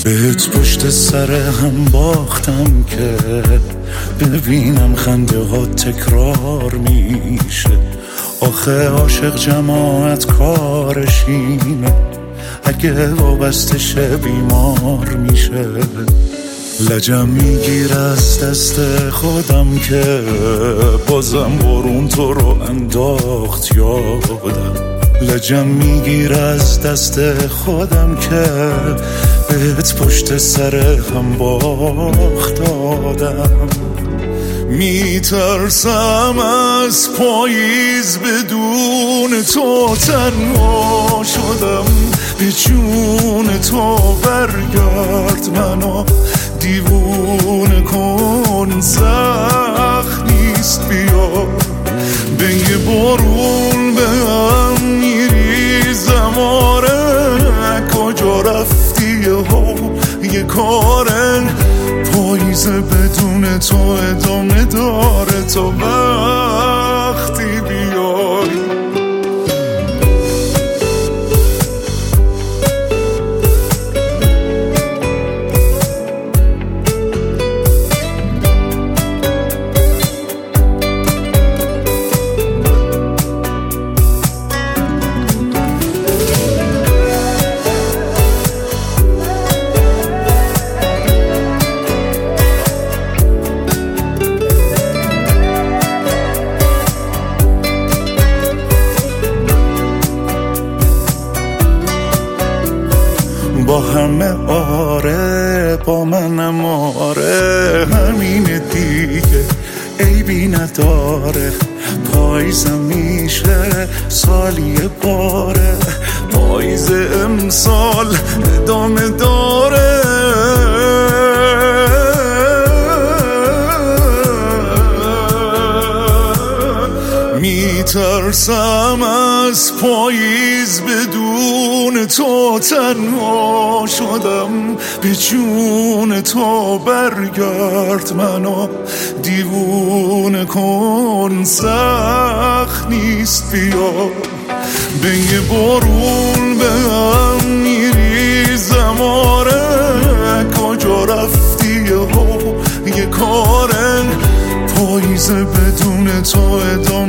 بهت پشت سر هم باختم که ببینم خنده ها تکرار میشه. آخه عاشق جماعت کارش اینه، اگه وابسته شه بیمار میشه. لجم میگیر از دست خودم که بازم بارون تو رو انداخت یادم. لجم میگیر از دست خودم که بهت پشت سر هم باخت دادم. میترسم از پاییز بدون تو تنها شدم، به جون تو برگرد منو دیوونه کن، سخت نیست بیا. به یه بارون به هم میریزم، آره کجا رفتی یه کارن. پاییز بدون تو ادامه داره تا وقتی بیای. با همه آره، با منم آره، همینه دیگه عیبی نداره. پاییزم میشه سالی باره، پاییز امسال ادامه داره. میترسم از پاییز بدون تو تنها شدم، به جون تو برگرد منو دیوونه کن، سخت نیست بیا. به یه بارون به هم میریزم، آره کجا رفتی یه کارن. پاییز بدون تو ادامه